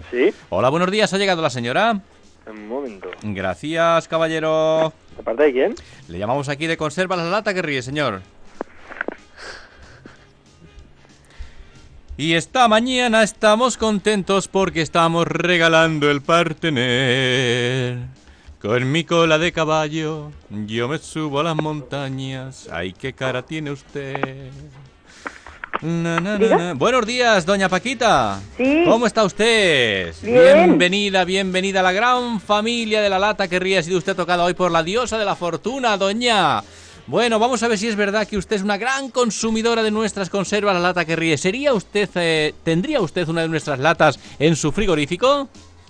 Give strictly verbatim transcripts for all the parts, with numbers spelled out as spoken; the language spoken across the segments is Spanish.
Sí. Hola, buenos días. ¿Ha llegado la señora? Un momento. Gracias, caballero. ¿De parte de quién? Le llamamos aquí de Conservas La Lata que ríe, señor. Y esta mañana estamos contentos porque estamos regalando el partener. Con mi cola de caballo yo me subo a las montañas. Ay, qué cara tiene usted. Na, na, na, na. Buenos días, doña Paquita. Sí. ¿Cómo está usted? Bien. Bienvenida, bienvenida a la gran familia de La Lata que ríe. Ha sido usted tocada hoy por la diosa de la fortuna, doña. Bueno, vamos a ver si es verdad que usted es una gran consumidora de nuestras conservas La Lata que ríe. ¿Sería usted, eh, tendría usted una de nuestras latas en su frigorífico?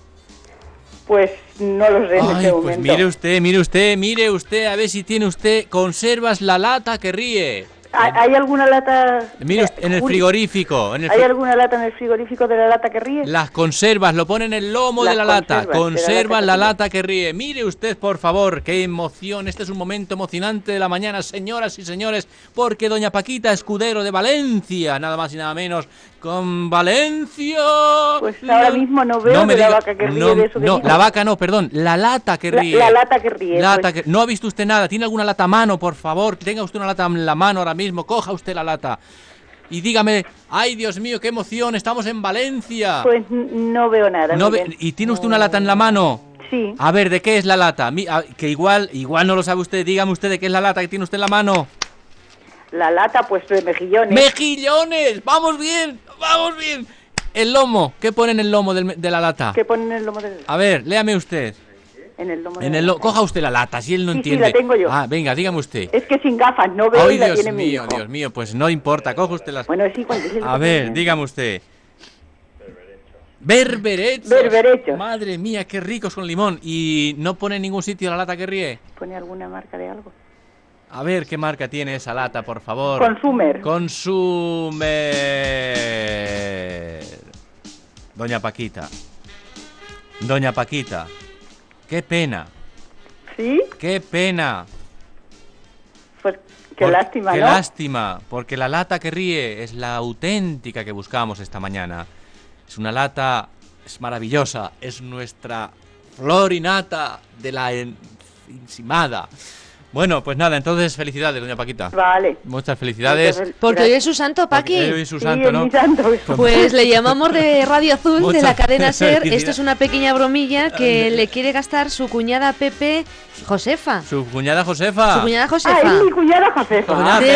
Pues no lo sé en Ay, este pues momento. mire usted, mire usted, mire usted, a ver si tiene usted conservas La Lata que ríe. ¿Hay, hay alguna lata? Mire usted, en el Juli, frigorífico. En el ¿Hay fri- alguna lata en el frigorífico de La Lata que ríe? Las conservas, lo ponen en el lomo Las de la lata. conservas de Conservas La la Lata lata que ríe. Mire usted, por favor, qué emoción. Este es un momento emocionante de la mañana, señoras y señores, porque doña Paquita Escudero de Valencia, nada más y nada menos, con Valencia. Pues ahora mismo no veo me de la diga- vaca que ríe, no, de eso que no, dice. la vaca no, perdón, la lata que La- ríe. la lata que ríe, Lata pues. que- No ha visto usted nada. ¿Tiene alguna lata a mano, por favor? Tenga usted una lata en la mano ahora mismo. Coja usted la lata. Y dígame, ay Dios mío, qué emoción, estamos en Valencia. Pues n- no veo nada. No mire. ve- ¿Y tiene usted una lata en la mano? Sí. A ver, ¿de qué es la lata? Mi- a- que igual, igual no lo sabe usted. Dígame usted de qué es la lata que tiene usted en la mano. La lata, pues de mejillones. ¡Mejillones! ¡Vamos bien! ¡Vamos bien! El lomo, ¿qué pone en el lomo del me- de la lata? ¿Qué ponen en el lomo de A ver, léame usted. En el lomo de En la el lo- lata. Coja usted la lata, si él no Sí, sí, entiende. la tengo yo. Ah, venga, dígame usted. Es que sin gafas no veo Ay, y la Dios tiene mi mío, hijo. Dios mío, pues no importa, coja usted las... Bueno, es igual. dile lo A que ver, pone. dígame usted. Berberechos. Berberechos. Madre mía, qué ricos con limón. ¿Y no pone en ningún sitio la lata que ríe? ¿Pone alguna marca de algo? A ver, ¿qué marca tiene esa lata, por favor? Consumer. Consumer. Doña Paquita. Doña Paquita. Qué pena, ¿Sí? qué pena. Pues qué Por- lástima, Qué ¿no? lástima, porque la lata que ríe es la auténtica que buscamos esta mañana. Es una lata, es maravillosa, es nuestra flor y nata de la en- encimada. Bueno, pues nada, entonces felicidades, doña Paquita. Vale. Muchas felicidades. Entonces, Porque hoy gracias. es su santo, Porque Paqui. hoy es su Sí, santo, es ¿no? mi santo, hijo. Pues le llamamos de Radio Azul, de la Muchas cadena SER. felicidades. Esto es una pequeña bromilla que le quiere gastar su cuñada Pepe Josefa. Su cuñada Josefa. Su cuñada Ah, Josefa. es mi cuñada Josefa. Cuñada De